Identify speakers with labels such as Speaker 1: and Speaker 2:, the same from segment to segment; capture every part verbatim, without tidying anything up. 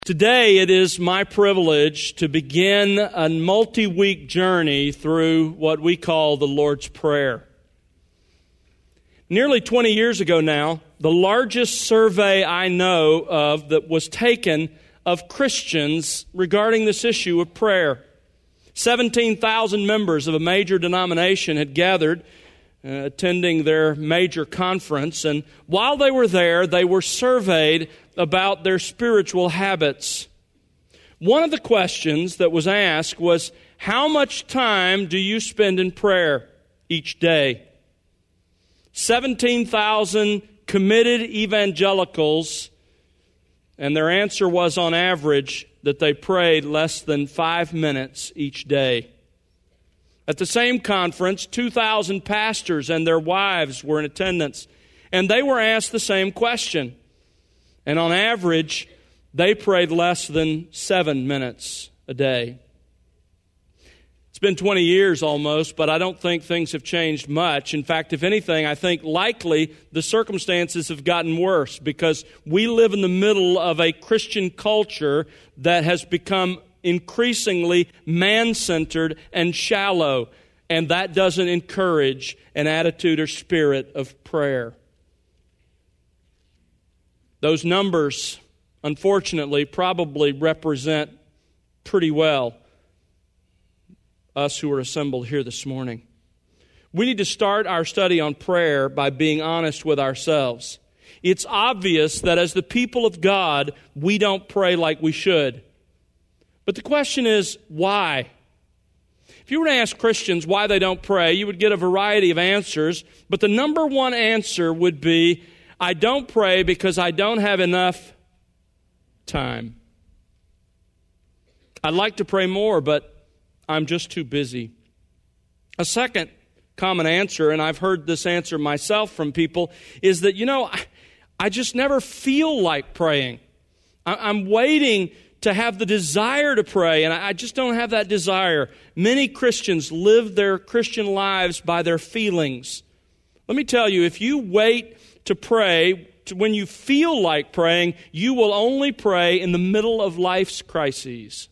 Speaker 1: Today, it is my privilege to begin a multi-week journey through what we call the Lord's Prayer. Nearly twenty years ago now, the largest survey I know of that was taken of Christians regarding this issue of prayer. seventeen thousand members of a major denomination had gathered, uh, attending their major conference, and while they were there, they were surveyed about their spiritual habits. One of the questions that was asked was, how much time do you spend in prayer each day? seventeen thousand committed evangelicals, and their answer was on average that they prayed less than five minutes each day. At the same conference, two thousand pastors and their wives were in attendance, and they were asked the same question. And on average, they prayed less than seven minutes a day. It's been twenty years almost, but I don't think things have changed much. In fact, if anything, I think likely the circumstances have gotten worse because we live in the middle of a Christian culture that has become increasingly man-centered and shallow, and that doesn't encourage an attitude or spirit of prayer. Those numbers, unfortunately, probably represent pretty well us who are assembled here this morning. We need to start our study on prayer by being honest with ourselves. It's obvious that as the people of God, we don't pray like we should. But the question is, why? If you were to ask Christians why they don't pray, you would get a variety of answers, but the number one answer would be, I don't pray because I don't have enough time. I'd like to pray more, but I'm just too busy. A second common answer, and I've heard this answer myself from people, is that, you know, I, I just never feel like praying. I, I'm waiting to have the desire to pray, and I, I just don't have that desire. Many Christians live their Christian lives by their feelings. Let me tell you, if you wait to pray to when you feel like praying, you will only pray in the middle of life's crises.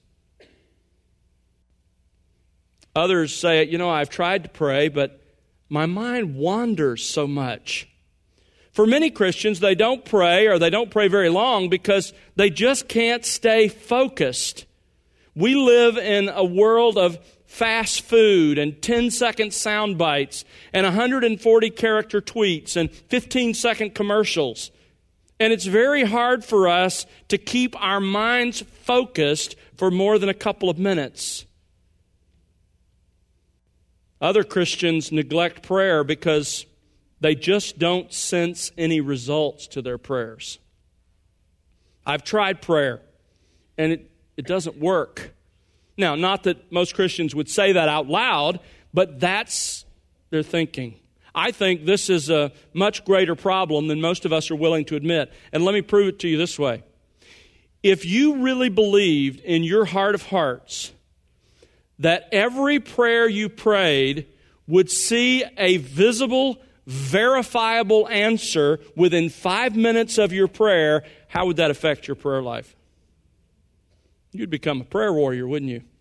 Speaker 1: Others say, you know, I've tried to pray, but my mind wanders so much. For many Christians, they don't pray or they don't pray very long because they just can't stay focused. We live in a world of fast food and ten-second sound bites and one hundred forty character tweets and fifteen-second commercials. And it's very hard for us to keep our minds focused for more than a couple of minutes. Other Christians neglect prayer because they just don't sense any results to their prayers. I've tried prayer, and it, it doesn't work. Now, not that most Christians would say that out loud, but that's their thinking. I think this is a much greater problem than most of us are willing to admit. And let me prove it to you this way. If you really believed in your heart of hearts that every prayer you prayed would see a visible, verifiable answer within five minutes of your prayer, how would that affect your prayer life? You'd become a prayer warrior, wouldn't you?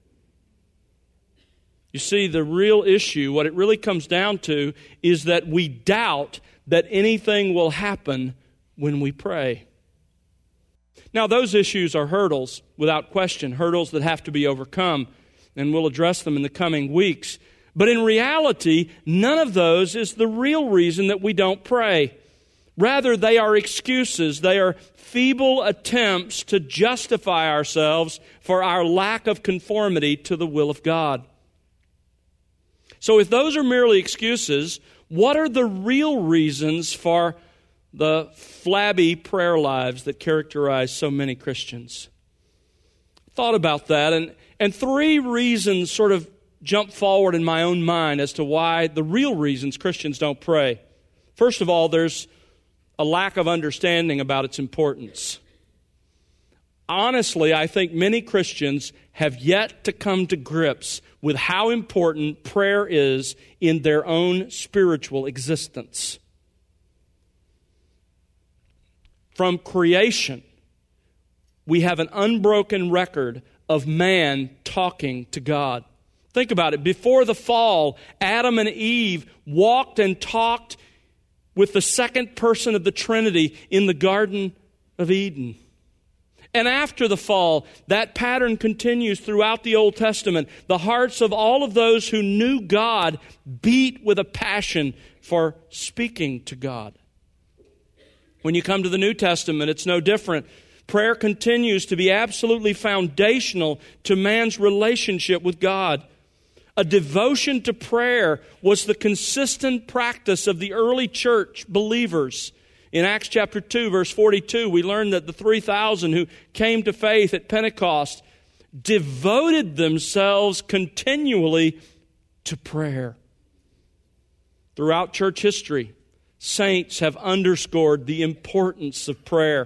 Speaker 1: You see, the real issue, what it really comes down to, is that we doubt that anything will happen when we pray. Now, those issues are hurdles, without question, hurdles that have to be overcome, and we'll address them in the coming weeks. But in reality, none of those is the real reason that we don't pray. Rather, they are excuses. They are feeble attempts to justify ourselves for our lack of conformity to the will of God. So if those are merely excuses, what are the real reasons for the flabby prayer lives that characterize so many Christians? I thought about that, and, and three reasons sort of jump forward in my own mind as to why the real reasons Christians don't pray. First of all, there's a lack of understanding about its importance. Honestly, I think many Christians have yet to come to grips with how important prayer is in their own spiritual existence. From creation, we have an unbroken record of man talking to God. Think about it. Before the fall, Adam and Eve walked and talked with the second person of the Trinity in the Garden of Eden. And after the fall, that pattern continues throughout the Old Testament. The hearts of all of those who knew God beat with a passion for speaking to God. When you come to the New Testament, it's no different. Prayer continues to be absolutely foundational to man's relationship with God. A devotion to prayer was the consistent practice of the early church believers. In Acts chapter two, verse forty-two, we learn that the three thousand who came to faith at Pentecost devoted themselves continually to prayer. Throughout church history, saints have underscored the importance of prayer.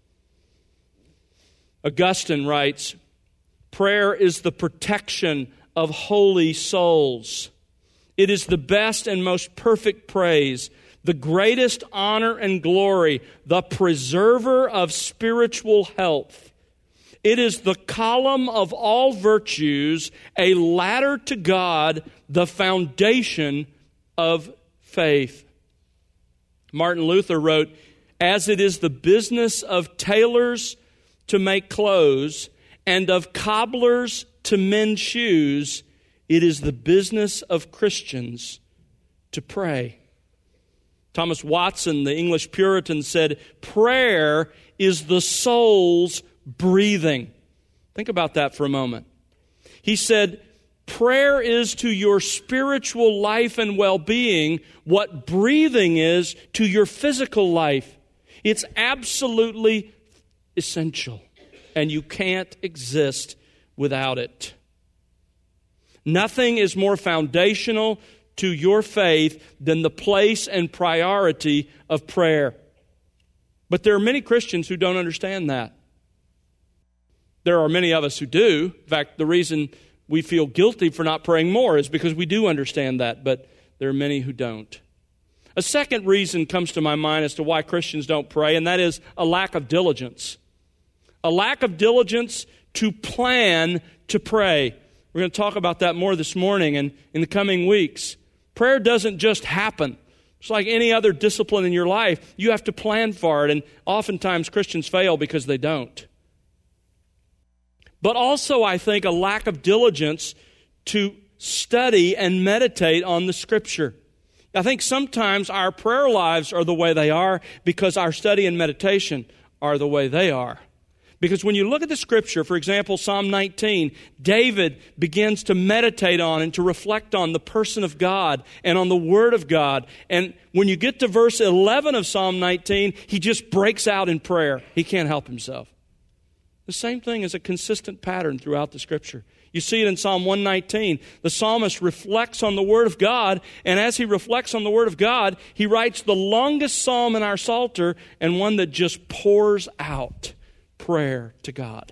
Speaker 1: Augustine writes, "Prayer is the protection of holy souls. It is the best and most perfect praise, the greatest honor and glory, the preserver of spiritual health. It is the column of all virtues, a ladder to God, the foundation of faith." Martin Luther wrote, "As it is the business of tailors to make clothes and of cobblers to mend shoes, it is the business of Christians to pray." Thomas Watson, the English Puritan, said, "Prayer is the soul's breathing." Think about that for a moment. He said, "Prayer is to your spiritual life and well-being what breathing is to your physical life. It's absolutely essential, and you can't exist without it." Nothing is more foundational to your faith than the place and priority of prayer. But there are many Christians who don't understand that. There are many of us who do. In fact, the reason we feel guilty for not praying more is because we do understand that, but there are many who don't. A second reason comes to my mind as to why Christians don't pray, and that is a lack of diligence. A lack of diligence to plan to pray. We're going to talk about that more this morning and in the coming weeks. Prayer doesn't just happen. It's like any other discipline in your life. You have to plan for it, and oftentimes Christians fail because they don't. But also, I think, a lack of diligence to study and meditate on the Scripture. I think sometimes our prayer lives are the way they are because our study and meditation are the way they are. Because when you look at the Scripture, for example, Psalm nineteen, David begins to meditate on and to reflect on the person of God and on the Word of God. And when you get to verse eleven of Psalm nineteen, he just breaks out in prayer. He can't help himself. The same thing is a consistent pattern throughout the Scripture. You see it in Psalm one nineteen. The psalmist reflects on the Word of God, and as he reflects on the Word of God, he writes the longest psalm in our Psalter and one that just pours out prayer to God.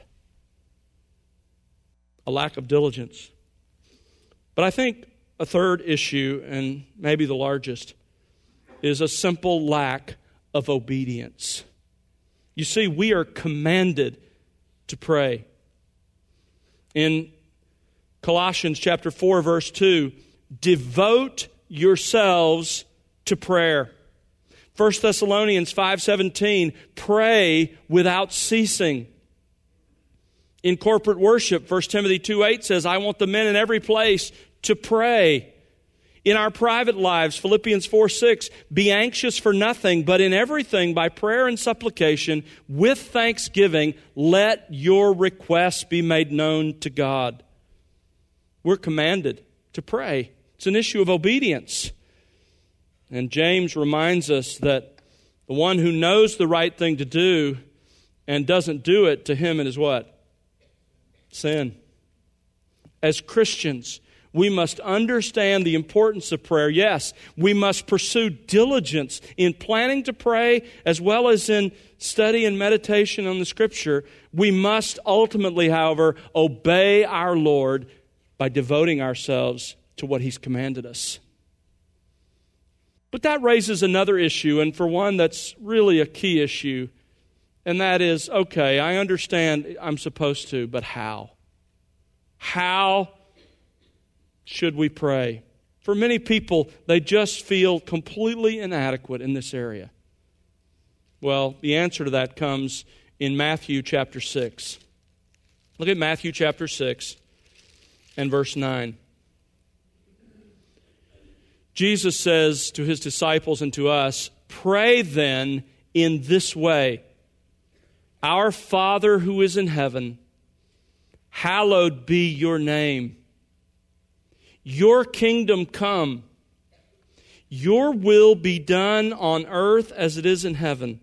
Speaker 1: A lack of diligence. But I think a third issue, and maybe the largest, is a simple lack of obedience. You see, we are commanded to pray. In Colossians chapter four, verse two, devote yourselves to prayer. First Thessalonians five seventeen, pray without ceasing. In corporate worship, First Timothy two eight says, I want the men in every place to pray. In our private lives, Philippians four six, be anxious for nothing, but in everything by prayer and supplication, with thanksgiving, let your requests be made known to God. We're commanded to pray. It's an issue of obedience. And James reminds us that the one who knows the right thing to do and doesn't do it, to him it is what? Sin. As Christians, we must understand the importance of prayer. Yes, we must pursue diligence in planning to pray as well as in study and meditation on the Scripture. We must ultimately, however, obey our Lord by devoting ourselves to what He's commanded us. But that raises another issue, and for one that's really a key issue, And that is, okay, I understand I'm supposed to, but how? How should we pray? For many people, they just feel completely inadequate in this area. Well, the answer to that comes in Matthew chapter six. Look at Matthew chapter six and verse nine. Jesus says to his disciples and to us, "Pray then in this way, Our Father who is in heaven, hallowed be your name. Your kingdom come. Your will be done on earth as it is in heaven.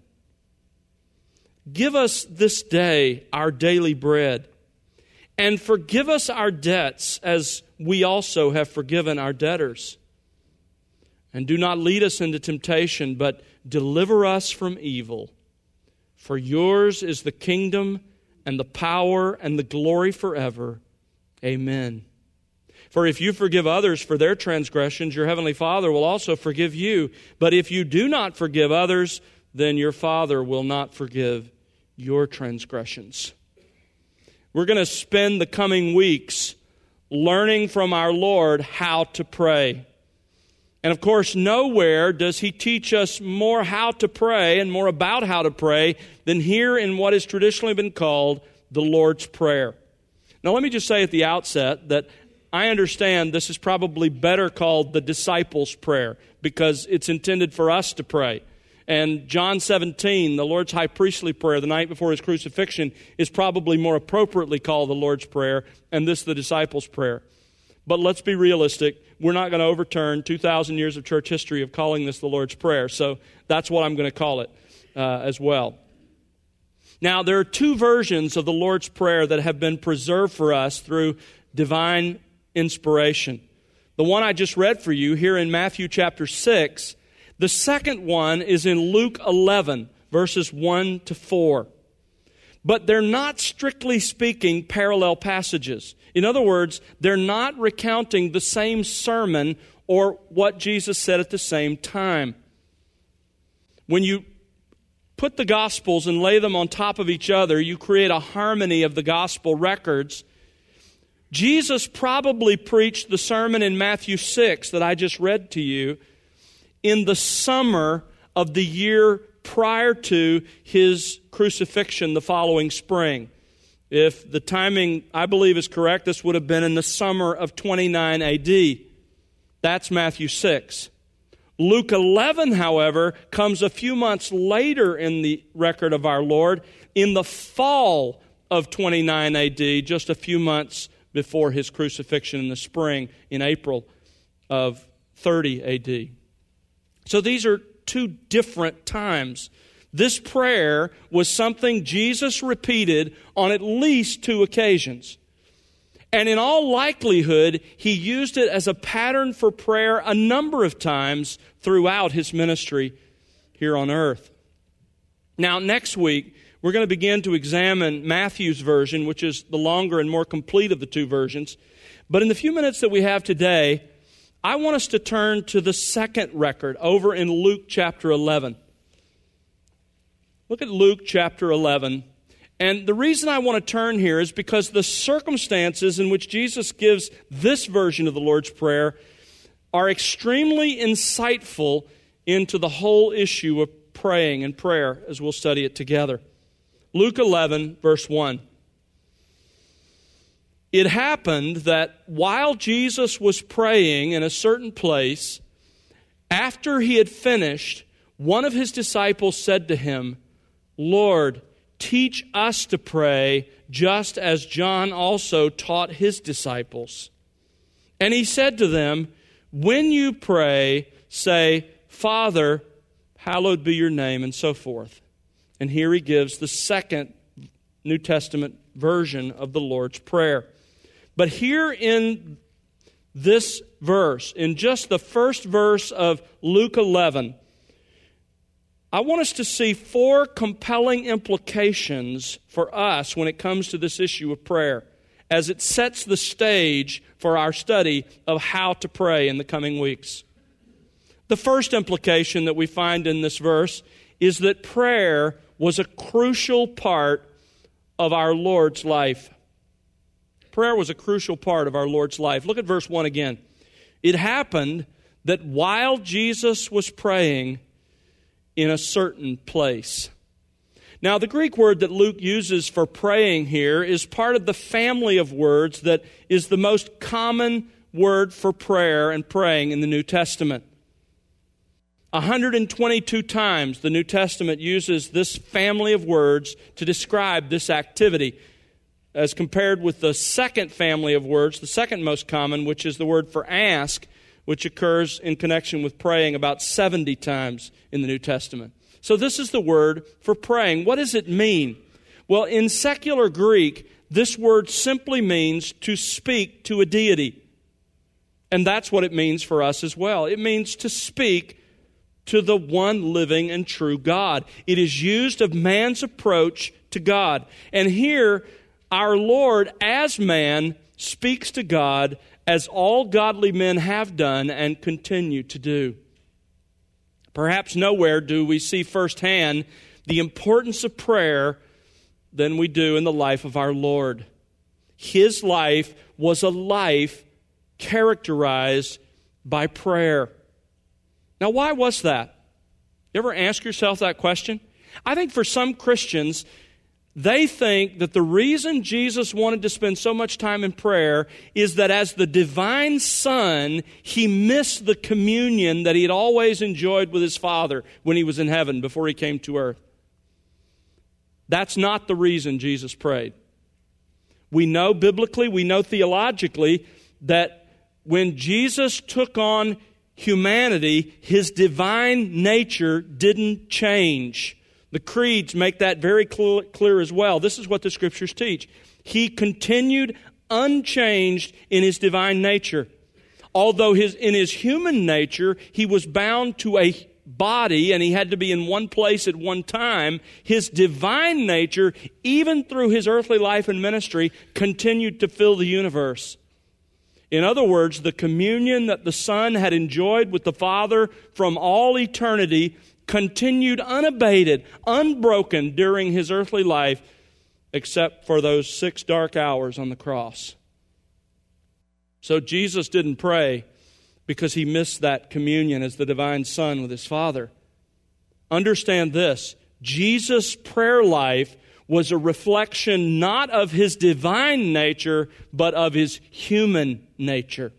Speaker 1: Give us this day our daily bread, and forgive us our debts as we also have forgiven our debtors. And do not lead us into temptation, but deliver us from evil. For yours is the kingdom and the power and the glory forever. Amen. For if you forgive others for their transgressions, your heavenly Father will also forgive you. But if you do not forgive others, then your Father will not forgive your transgressions." We're going to spend the coming weeks learning from our Lord how to pray. And of course, nowhere does He teach us more how to pray and more about how to pray than here in what has traditionally been called the Lord's Prayer. Now, let me just say at the outset that I understand this is probably better called the disciples' prayer because it's intended for us to pray. And John seventeen, the Lord's high priestly prayer the night before His crucifixion, is probably more appropriately called the Lord's Prayer, and this the disciples' prayer. But let's be realistic. We're not going to overturn two thousand years of church history of calling this the Lord's Prayer. So that's what I'm going to call it uh, as well. Now, there are two versions of the Lord's Prayer that have been preserved for us through divine inspiration. The one I just read for you here in Matthew chapter six. The second one is in Luke eleven, verses one to four. But they're not, strictly speaking, parallel passages. In other words, they're not recounting the same sermon or what Jesus said at the same time. When you put the Gospels and lay them on top of each other, you create a harmony of the Gospel records. Jesus probably preached the sermon in Matthew six that I just read to you in the summer of the year prior to His crucifixion the following spring. If the timing, I believe, is correct, this would have been in the summer of twenty-nine A D. That's Matthew six. Luke eleven, however, comes a few months later in the record of our Lord, in the fall of twenty-nine A D, just a few months before His crucifixion in the spring, in April of thirty A D. So these are two different times. This prayer was something Jesus repeated on at least two occasions. And in all likelihood, He used it as a pattern for prayer a number of times throughout His ministry here on earth. Now, next week, we're going to begin to examine Matthew's version, which is the longer and more complete of the two versions. But in the few minutes that we have today, I want us to turn to the second record over in Luke chapter eleven. Look at Luke chapter eleven. And the reason I want to turn here is because the circumstances in which Jesus gives this version of the Lord's Prayer are extremely insightful into the whole issue of praying and prayer as we'll study it together. Luke eleven, verse one. It happened that while Jesus was praying in a certain place, after He had finished, one of His disciples said to Him, "Lord, teach us to pray, just as John also taught his disciples." And He said to them, "When you pray, say, 'Father, hallowed be your name,'" and so forth. And here He gives the second New Testament version of the Lord's Prayer. But here in this verse, in just the first verse of Luke eleven, I want us to see four compelling implications for us when it comes to this issue of prayer, as it sets the stage for our study of how to pray in the coming weeks. The first implication that we find in this verse is that prayer was a crucial part of our Lord's life. Prayer was a crucial part of our Lord's life. Look at verse one again. It happened that while Jesus was praying in a certain place. Now, the Greek word that Luke uses for praying here is part of the family of words that is the most common word for prayer and praying in the New Testament. one hundred twenty-two times the New Testament uses this family of words to describe this activity, as compared with the second family of words, the second most common, which is the word for ask, which occurs in connection with praying about seventy times in the New Testament. So this is the word for praying. What does it mean? Well, in secular Greek, this word simply means to speak to a deity. And that's what it means for us as well. It means to speak to the one living and true God. It is used of man's approach to God. And here, our Lord, as man, speaks to God as all godly men have done and continue to do. Perhaps nowhere do we see firsthand the importance of prayer than we do in the life of our Lord. His life was a life characterized by prayer. Now, why was that? You ever ask yourself that question? I think for some Christians, they think that the reason Jesus wanted to spend so much time in prayer is that as the divine Son, He missed the communion that He had always enjoyed with His Father when He was in heaven before He came to earth. That's not the reason Jesus prayed. We know biblically, we know theologically that when Jesus took on humanity, His divine nature didn't change. The creeds make that very clear as well. This is what the Scriptures teach. He continued unchanged in His divine nature. Although his, in His human nature, He was bound to a body and He had to be in one place at one time, His divine nature, even through His earthly life and ministry, continued to fill the universe. In other words, the communion that the Son had enjoyed with the Father from all eternity continued unabated, unbroken during His earthly life, except for those six dark hours on the cross. So Jesus didn't pray because He missed that communion as the divine Son with His Father. Understand this, Jesus' prayer life was a reflection not of His divine nature, but of His human nature.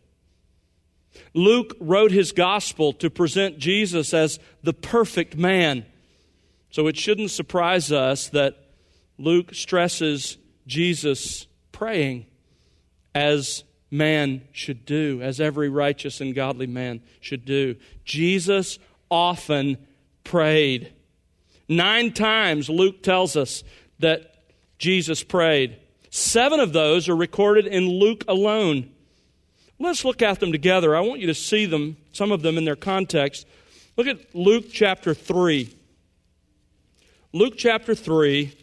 Speaker 1: Luke wrote his gospel to present Jesus as the perfect man. So it shouldn't surprise us that Luke stresses Jesus praying as man should do, as every righteous and godly man should do. Jesus often prayed. Nine times Luke tells us that Jesus prayed. Seven of those are recorded in Luke alone. Let's look at them together. I want you to see them, some of them in their context. Look at Luke chapter three. Luke chapter three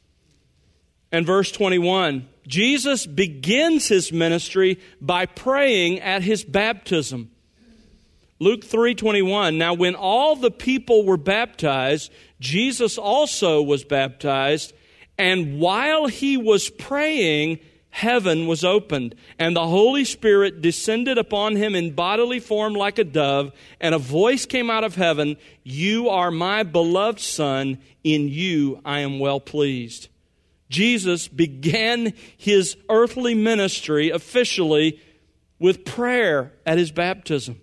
Speaker 1: and verse twenty-one. Jesus begins His ministry by praying at His baptism. Luke three twenty-one. Now when all the people were baptized, Jesus also was baptized, and while He was praying, heaven was opened, and the Holy Spirit descended upon Him in bodily form like a dove, and a voice came out of heaven, "You are my beloved Son, in you I am well pleased." Jesus began His earthly ministry officially with prayer at His baptism.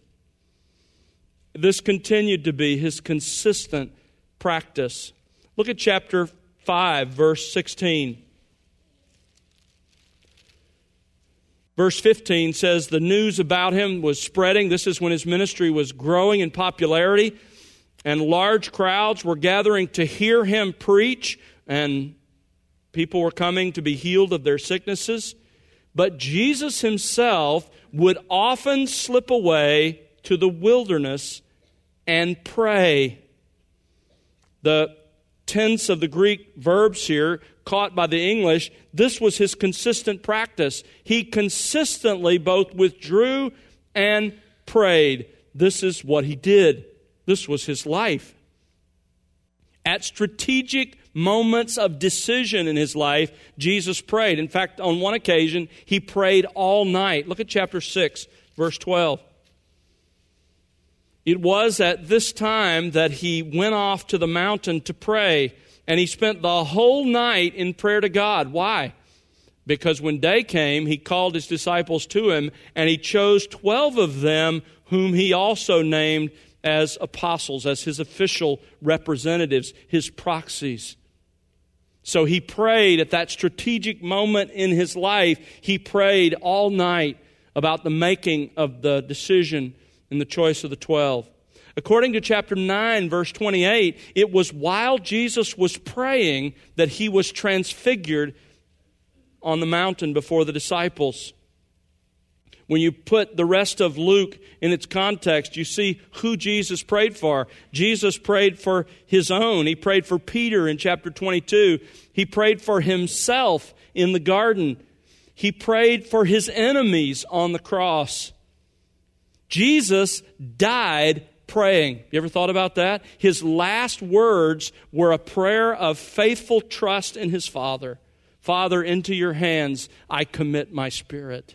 Speaker 1: This continued to be His consistent practice. Look at chapter five, verse sixteen. Verse fifteen says the news about Him was spreading. This is when His ministry was growing in popularity, and large crowds were gathering to hear Him preach, and people were coming to be healed of their sicknesses. But Jesus Himself would often slip away to the wilderness and pray. The tense of the Greek verbs here, caught by the English, this was His consistent practice. He consistently both withdrew and prayed. This is what He did. This was His life. At strategic moments of decision in his life, Jesus prayed. In fact, on one occasion, he prayed all night. Look at chapter six, verse twelve. It was at this time that he went off to the mountain to pray, and he spent the whole night in prayer to God. Why? Because when day came, he called his disciples to him, and he chose twelve of them, whom he also named as apostles, as his official representatives, his proxies. So he prayed at that strategic moment in his life. He prayed all night about the making of the decision in the choice of the twelve. According to chapter nine, verse twenty-eight, it was while Jesus was praying that he was transfigured on the mountain before the disciples. When you put the rest of Luke in its context, you see who Jesus prayed for. Jesus prayed for his own. He prayed for Peter in chapter twenty-two. He prayed for himself in the garden. He prayed for his enemies on the cross. Jesus died praying. You ever thought about that? His last words were a prayer of faithful trust in his Father. Father, into your hands I commit my spirit.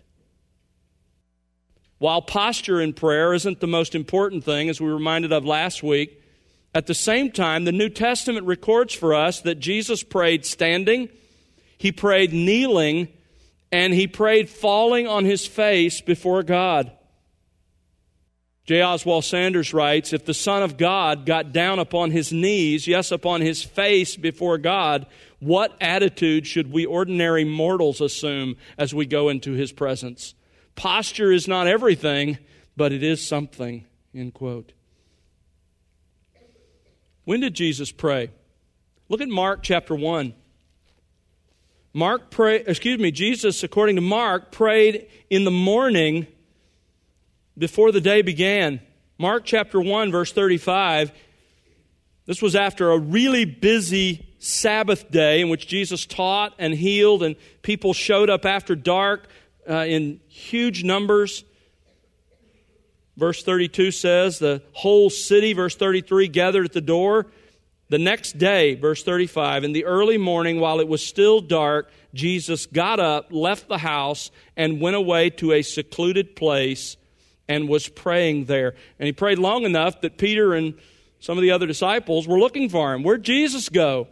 Speaker 1: While posture in prayer isn't the most important thing, as we were reminded of last week, at the same time, the New Testament records for us that Jesus prayed standing, he prayed kneeling, and he prayed falling on his face before God. J. Oswald Sanders writes, if the Son of God got down upon his knees, yes, upon his face before God, what attitude should we ordinary mortals assume as we go into his presence? Posture is not everything, but it is something, end quote. When did Jesus pray? Look at Mark chapter one. Mark pray, excuse me, Jesus, according to Mark, prayed in the morning before the day began. Mark chapter one, verse thirty-five. This was after a really busy Sabbath day in which Jesus taught and healed, and people showed up after dark uh, in huge numbers. Verse thirty-two says, the whole city, verse thirty-three, gathered at the door. The next day, verse thirty-five, in the early morning, while it was still dark, Jesus got up, left the house, and went away to a secluded place and was praying there. And he prayed long enough that Peter and some of the other disciples were looking for him. Where'd Jesus go?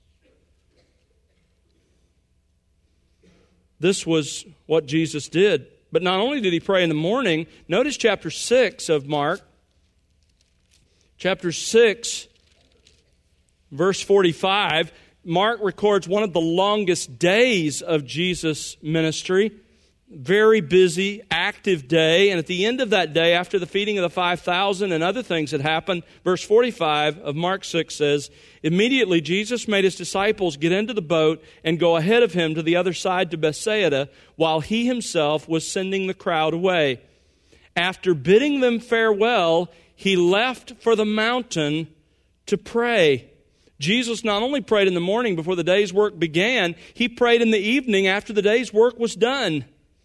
Speaker 1: This was what Jesus did. But not only did he pray in the morning, notice chapter six of Mark. Chapter six, verse forty-five. Mark records one of the longest days of Jesus' ministry. Very busy, active day. And at the end of that day, after the feeding of the five thousand and other things that happened, verse forty-five of Mark six says, immediately Jesus made his disciples get into the boat and go ahead of him to the other side to Bethsaida, while he himself was sending the crowd away. After bidding them farewell, he left for the mountain to pray. Jesus not only prayed in the morning before the day's work began, he prayed in the evening after the day's work was done.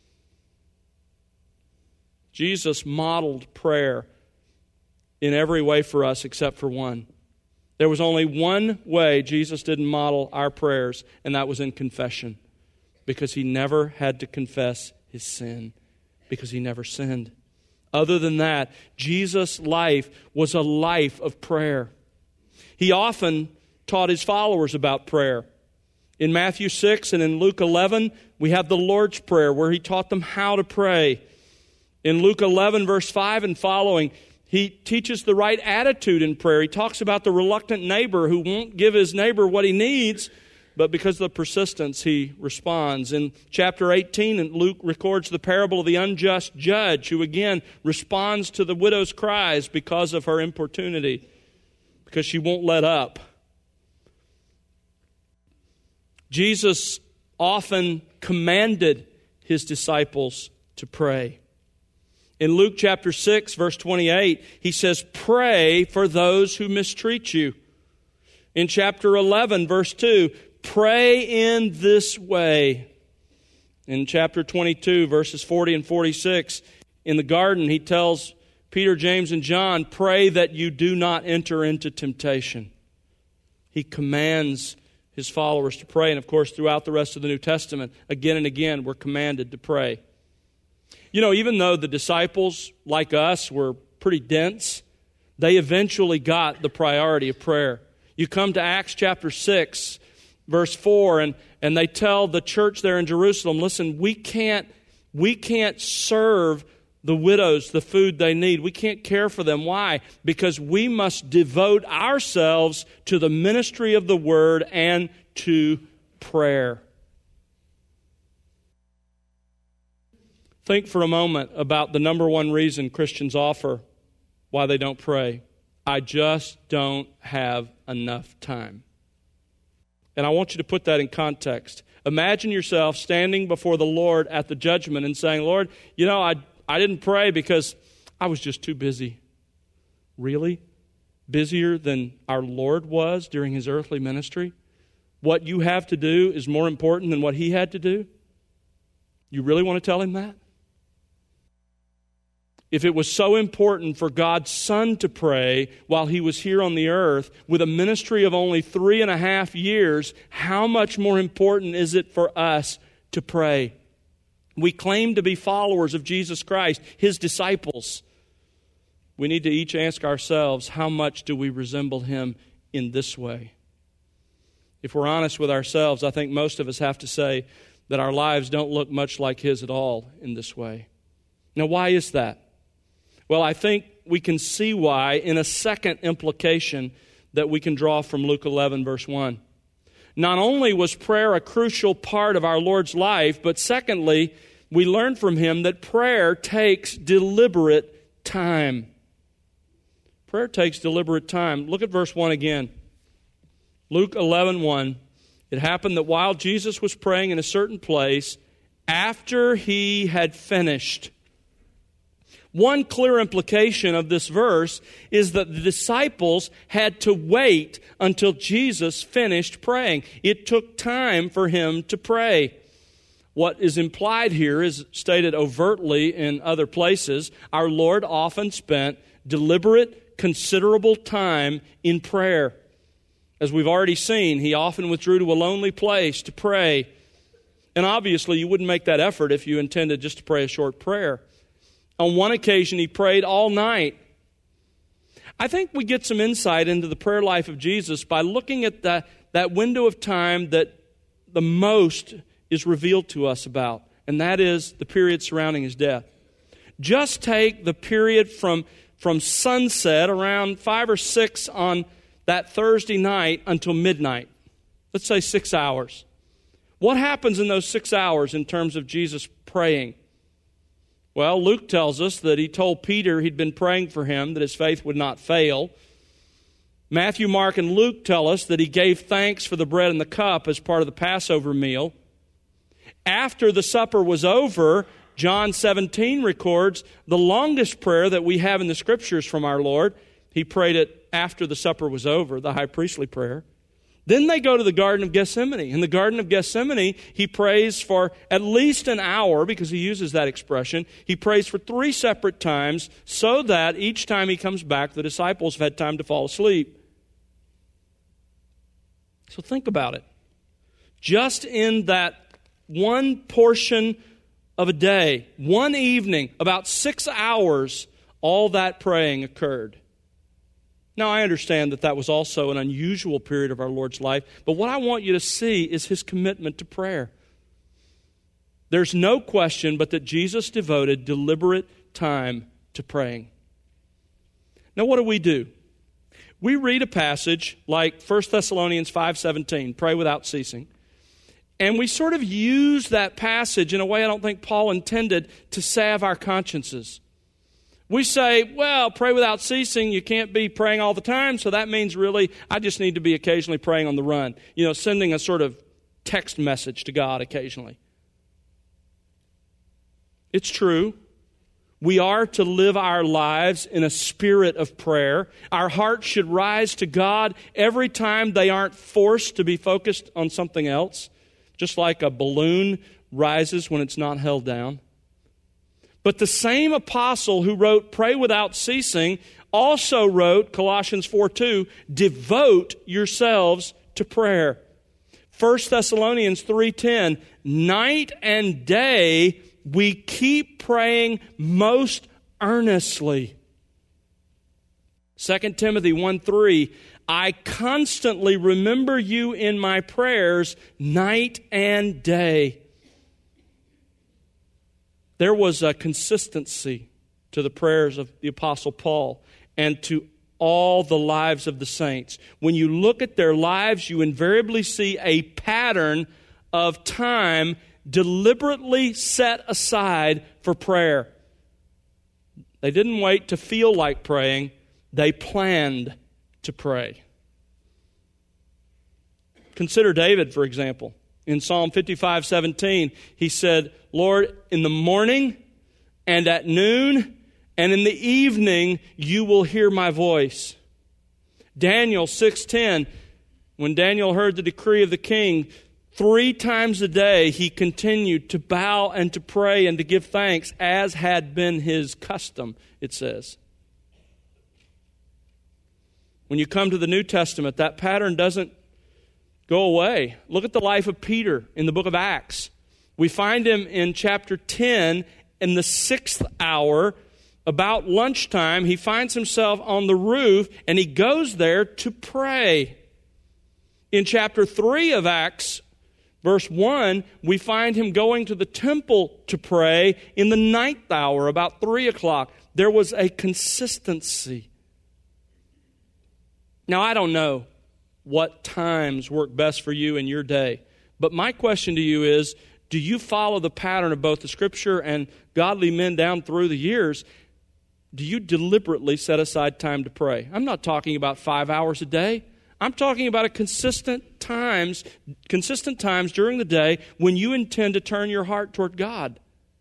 Speaker 1: Jesus modeled prayer in every way for us except for one. There was only one way Jesus didn't model our prayers, and that was in confession, because he never had to confess his sin, because he never sinned. Other than that, Jesus' life was a life of prayer. He often taught his followers about prayer. In Matthew six and in Luke eleven, we have the Lord's Prayer, where he taught them how to pray. In Luke eleven, verse five and following, he teaches the right attitude in prayer. He talks about the reluctant neighbor who won't give his neighbor what he needs, but because of the persistence, he responds. In chapter eighteen, Luke records the parable of the unjust judge, who again responds to the widow's cries because of her importunity, because she won't let up. Jesus often commanded his disciples to pray. In Luke chapter six, verse twenty-eight, he says, pray for those who mistreat you. In chapter eleven, verse two, pray in this way. In chapter twenty-two, verses forty and forty-six, in the garden, he tells Peter, James, and John, pray that you do not enter into temptation. He commands his followers to pray. And of course, throughout the rest of the New Testament, again and again, we're commanded to pray. You know, even though the disciples, like us, were pretty dense, they eventually got the priority of prayer. You come to Acts chapter six, verse four, and, and they tell the church there in Jerusalem, listen, we can't, we can't serve the widows the food they need. We can't care for them. Why? Because we must devote ourselves to the ministry of the word and to prayer. Think for a moment about the number one reason Christians offer why they don't pray. I just don't have enough time. And I want you to put that in context. Imagine yourself standing before the Lord at the judgment and saying, Lord, you know, I I didn't pray because I was just too busy. Really? Busier than our Lord was during his earthly ministry? What you have to do is more important than what he had to do? You really want to tell him that? If it was so important for God's Son to pray while he was here on the earth with a ministry of only three and a half years, how much more important is it for us to pray? We claim to be followers of Jesus Christ, his disciples. We need to each ask ourselves, how much do we resemble him in this way? If we're honest with ourselves, I think most of us have to say that our lives don't look much like his at all in this way. Now, why is that? Well, I think we can see why in a second implication that we can draw from Luke eleven, verse one. Not only was prayer a crucial part of our Lord's life, but secondly, we learn from him that prayer takes deliberate time. Prayer takes deliberate time. Look at verse one again. Luke eleven one. It happened that while Jesus was praying in a certain place, after he had finished. One clear implication of this verse is that the disciples had to wait until Jesus finished praying. It took time for him to pray. What is implied here is stated overtly in other places. Our Lord often spent deliberate, considerable time in prayer. As we've already seen, he often withdrew to a lonely place to pray. And obviously, you wouldn't make that effort if you intended just to pray a short prayer. On one occasion, he prayed all night. I think we get some insight into the prayer life of Jesus by looking at the, that window of time that the most is revealed to us about, and that is the period surrounding his death. Just take the period from, from sunset around five or six on that Thursday night until midnight. Let's say six hours. What happens in those six hours in terms of Jesus praying? Well, Luke tells us that he told Peter he'd been praying for him, that his faith would not fail. Matthew, Mark, and Luke tell us that he gave thanks for the bread and the cup as part of the Passover meal. After the supper was over, John seventeen records the longest prayer that we have in the Scriptures from our Lord. He prayed it after the supper was over, the high priestly prayer. Then they go to the Garden of Gethsemane. In the Garden of Gethsemane, he prays for at least an hour, because he uses that expression. He prays for three separate times so that each time he comes back, the disciples have had time to fall asleep. So think about it. Just in that one portion of a day, one evening, about six hours, all that praying occurred. Now, I understand that that was also an unusual period of our Lord's life, but what I want you to see is his commitment to prayer. There's no question but that Jesus devoted deliberate time to praying. Now, what do we do? We read a passage like First Thessalonians five seventeen, pray without ceasing, and we sort of use that passage in a way I don't think Paul intended to salve our consciences. We say, well, pray without ceasing. You can't be praying all the time, so that means really I just need to be occasionally praying on the run. You know, sending a sort of text message to God occasionally. It's true. We are to live our lives in a spirit of prayer. Our hearts should rise to God every time they aren't forced to be focused on something else, just like a balloon rises when it's not held down. But the same apostle who wrote, pray without ceasing, also wrote, Colossians four two, devote yourselves to prayer. First Thessalonians three ten, night and day we keep praying most earnestly. Second Timothy one three, I constantly remember you in my prayers night and day. There was a consistency to the prayers of the Apostle Paul and to all the lives of the saints. When you look at their lives, you invariably see a pattern of time deliberately set aside for prayer. They didn't wait to feel like praying. They planned to pray. Consider David, for example. In Psalm fifty-five seventeen, he said, Lord, in the morning and at noon and in the evening you will hear my voice. Daniel six ten, when Daniel heard the decree of the king, three times a day he continued to bow and to pray and to give thanks, as had been his custom, it says. When you come to the New Testament, that pattern doesn't go away. Look at the life of Peter in the book of Acts. We find him in chapter ten, in the sixth hour, about lunchtime. He finds himself on the roof, and he goes there to pray. In chapter three of Acts, verse one, we find him going to the temple to pray in the ninth hour, about three o'clock. There was a consistency. Now, I don't know what times work best for you in your day, but my question to you is, do you follow the pattern of both the Scripture and godly men down through the years? Do you deliberately set aside time to pray? I'm not talking about five hours a day. I'm talking about a consistent times, consistent times during the day when you intend to turn your heart toward God.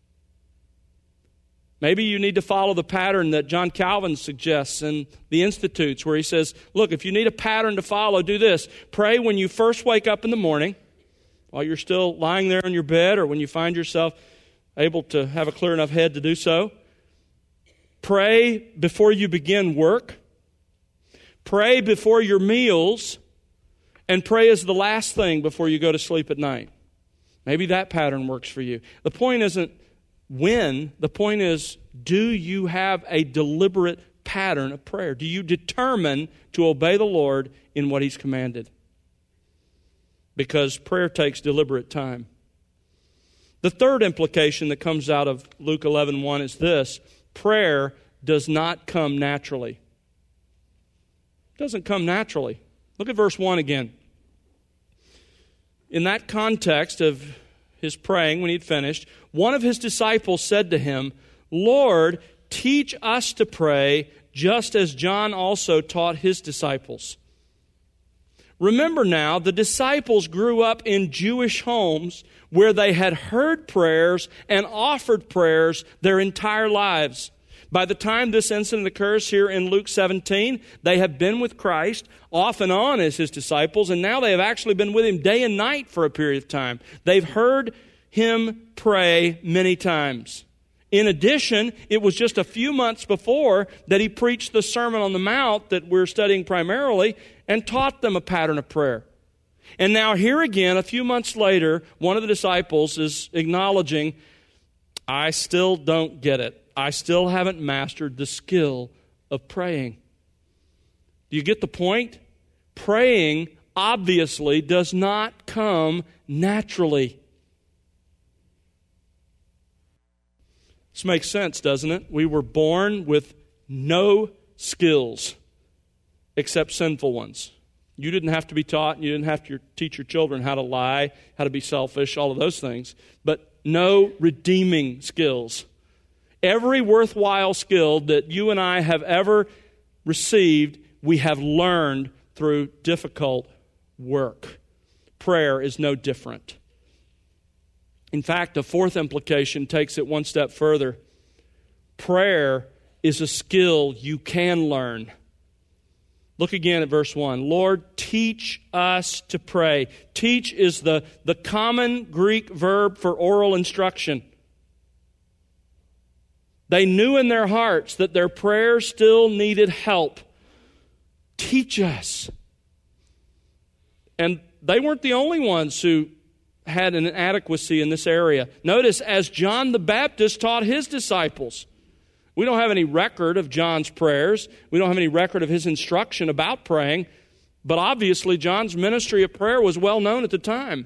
Speaker 1: Maybe you need to follow the pattern that John Calvin suggests in the Institutes, where he says, look, if you need a pattern to follow, do this. Pray when you first wake up in the morning, while you're still lying there in your bed, or when you find yourself able to have a clear enough head to do so. Pray before you begin work. Pray before your meals. And pray as the last thing before you go to sleep at night. Maybe that pattern works for you. The point isn't when. The point is, do you have a deliberate pattern of prayer? Do you determine to obey the Lord in what He's commanded? Because prayer takes deliberate time. The third implication that comes out of Luke eleven one is this: prayer does not come naturally. It doesn't come naturally. Look at verse one again. In that context of his praying, when he'd finished, one of his disciples said to him, Lord, teach us to pray, just as John also taught his disciples. Remember now, the disciples grew up in Jewish homes where they had heard prayers and offered prayers their entire lives. By the time this incident occurs here in Luke seventeen, they have been with Christ off and on as His disciples, and now they have actually been with Him day and night for a period of time. They've heard Him pray many times. In addition, it was just a few months before that He preached the Sermon on the Mount that we're studying primarily and taught them a pattern of prayer. And now here again, a few months later, one of the disciples is acknowledging, I still don't get it. I still haven't mastered the skill of praying. Do you get the point? Praying, obviously, does not come naturally. This makes sense, doesn't it? We were born with no skills except sinful ones. You didn't have to be taught, and you didn't have to teach your children how to lie, how to be selfish, all of those things, but no redeeming skills. Every worthwhile skill that you and I have ever received, we have learned through difficult work. Prayer is no different. In fact, a fourth implication takes it one step further. Prayer is a skill you can learn. Look again at verse one. Lord, teach us to pray. Teach is the, the common Greek verb for oral instruction. They knew in their hearts that their prayers still needed help. Teach us. And they weren't the only ones who had an inadequacy in this area. Notice, as John the Baptist taught his disciples. We don't have any record of John's prayers. We don't have any record of his instruction about praying. But obviously, John's ministry of prayer was well known at the time.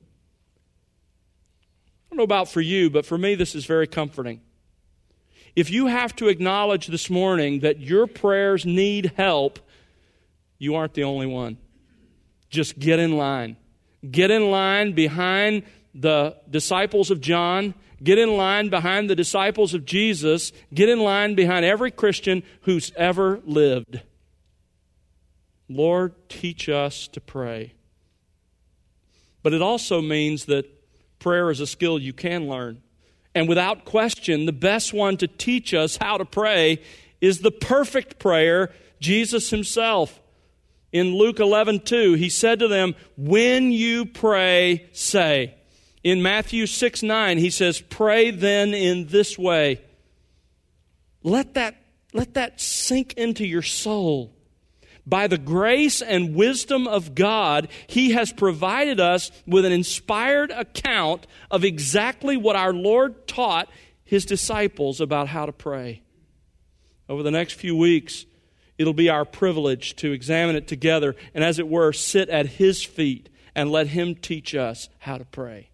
Speaker 1: I don't know about for you, but for me, this is very comforting. If you have to acknowledge this morning that your prayers need help, you aren't the only one. Just get in line. Get in line behind the disciples of John. Get in line behind the disciples of Jesus. Get in line behind every Christian who's ever lived. Lord, teach us to pray. But it also means that prayer is a skill you can learn. And without question, the best one to teach us how to pray is the perfect prayer, Jesus himself. In Luke eleven two, he said to them, when you pray, say. In Matthew six nine, he says, pray then in this way. Let that, let that sink into your soul. By the grace and wisdom of God, He has provided us with an inspired account of exactly what our Lord taught His disciples about how to pray. Over the next few weeks, it'll be our privilege to examine it together and, as it were, sit at His feet and let Him teach us how to pray.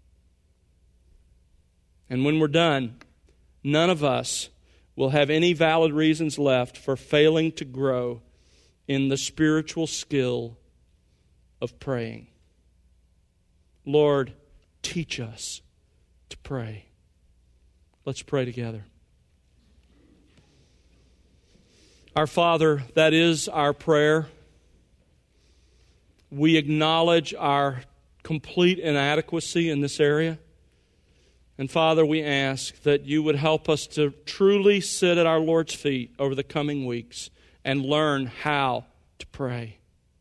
Speaker 1: And when we're done, none of us will have any valid reasons left for failing to grow in the spiritual skill of praying. Lord, teach us to pray. Let's pray together. Our Father, that is our prayer. We acknowledge our complete inadequacy in this area. And Father, we ask that you would help us to truly sit at our Lord's feet over the coming weeks and learn how to pray.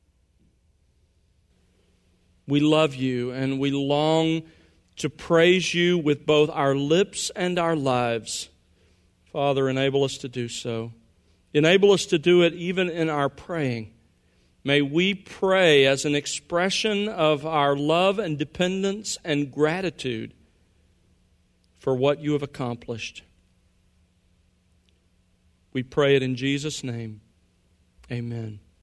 Speaker 1: We love you and we long to praise you with both our lips and our lives. Father, enable us to do so. Enable us to do it even in our praying. May we pray as an expression of our love and dependence and gratitude for what you have accomplished. We pray it in Jesus' name. Amen.